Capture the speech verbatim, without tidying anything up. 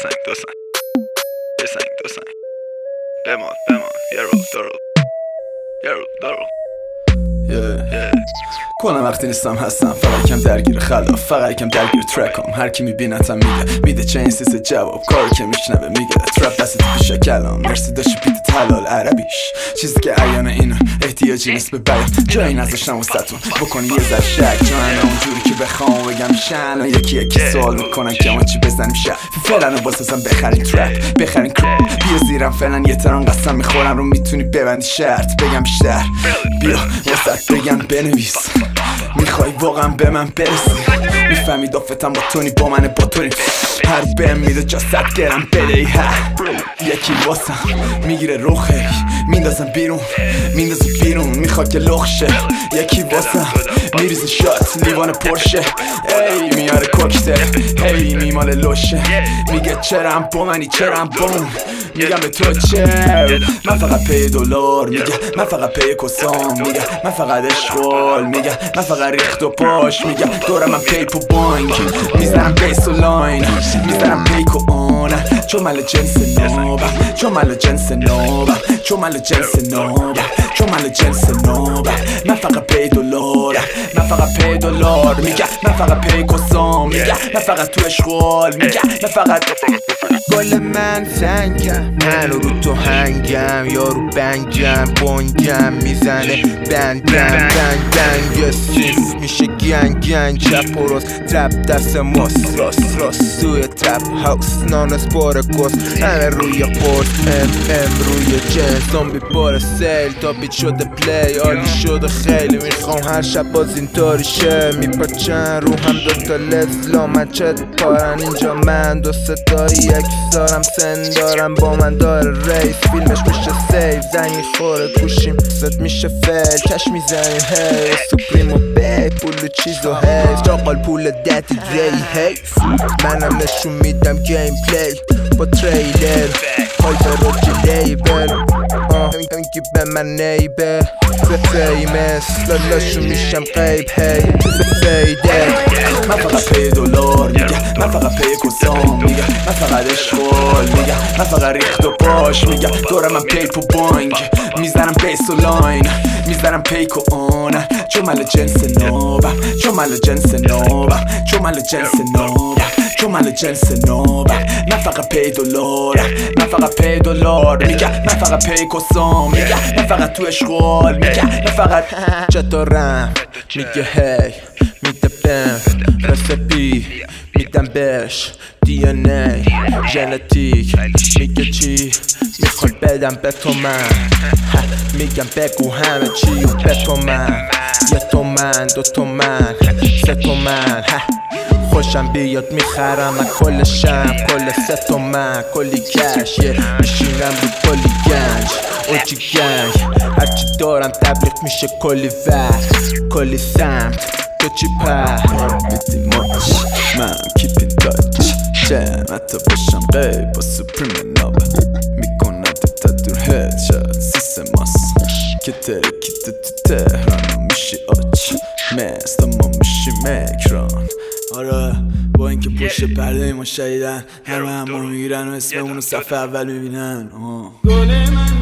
سنگ دو سنگ یه سنگ دو سنگ بمان بمان یه رو دو رو یه رو دو رو کنم وقتی نیستم هستم، فقط کم درگیر خلاف، فقط کم درگیر ترکم. هر کی میبینتم میگه میده چه این سیس جواب، کار که میشنوه میگه ترپ دست تو پیش کلام. مرسی داشتی بیت حلال عربیش، چیزی که عیانه اینو احتیاجی نیست به بیان. جایی نذاشتم وسطون بکنی یه ذره شک، جانا اونجوری که بخوام بگم میشن و یکی یکی سوال میکنن که ما چی بزنیم شب. فعلا واسه بخرین ترپ بخرین کرپ، بیا زیرم فعلا یه تران قسم میخورم رو میتونی ببندی شرط. بگم بیشتر بیا واسه بگم بنویس، میخوای واقعا به من برسی، میفهمی دافتم با تونی با من با تونی. هر بهم میده جا صد گرم بده ای ها، یکی واسم میگیره روخه میندازم بیرون میندازم بیرون، میخواد که لخشه. یکی واسم میریزه شات لیوان پرشه، ای میاره کوکتل هی میماله لوشه. میگه چرا هم با منی چرا هم با من، میگم به تو چه. من فقط پی دلار میگه، من فقط پی کسام میگه، من فقط اشغال میگه، من فقط ریخت و پاش میگه. دورم من پیپ و بانک میزنم بیس و لاین، میزنم پیک و آنه چون مال جنس نوبه، چون مال جنس نوبه، چون مال جنس نوبه، چون مال جنس نوبه. من فقط پی دلار، من فقط پی دلار میگه، من فقط پی کسام میگه، من فقط تو اشغال میگه، من فقط گل من سنگم، من رو تو هنگم، یا رو بنگم بانگم میزنه بندم بند بند یه سیف میشه گنگ گنگ. چپ و راست ترپ دست ماست، راست راست توی ترپ هاوس نانس بار گوز. همه روی قرص ام ام روی جنس زامبی بار سیل تا بیت شده پلی عالی شده خیلی. میخوام هر شب باز این طوری شه، میپاچن رو هم دوتا لزلا من چت پارن اینجا. من دو ستایی یک دارم سن دارم با من داره ریس، فیلمش میشه سیف زنگ میخوره گوشیم ست میشه فیل کش میزنیم هی سوپریم و بی پول و چیز و هیف چاقال پول دتی ری هیف. منم نشون میدم گیم پلی با تریلر های رو جلیبل همینگی به من نیبه فیمس لالاشو میشم قیب هی فیده. من فقط پی دلار میگه، من فقط پی کسام میگه، من فقط اشغال میگه، من فقط ریخت و پاش میگه. دورم من پیپ و بانک میزنم بیس و لاین، میزنم پیک و آنه چون مال جنس نوبه، چون مال جنس نوبه، چون مال جنس نوبه، چون مال جنس نوبه. من فقط پی دلار، من فقط پی دلار میگه، من فقط پی کسام میگه، من فقط تو اشغال میگه، من فقط چطورم میگه هی میده بهم رسپی میدم بهش دی ان ای ژنتیک. میگه چی میخوای بدم به تو من، میگم بگو همه چی و به تو من. یه تومن دو تومن سه تومن خوشم بیاد میخرم از کل شم کل سه تومن کلی کش یه میشینم رو کلی گنج اوچی گنج. هرچی دارم تبلیغ میشه کلی وقت کلی سمت تو چی پر بیتی ماچ من کیپین تاچ چم حتی باشم قیب با سپریم نابه میکنم تا دور هد شد سیسه ماس که ترکیت تو تهران میشی آچ مست اما میشی مکران. آره با اینکه پشت پرده ما شدیدن همه همون میگیرن و اسممونو صفحه اول میبینن.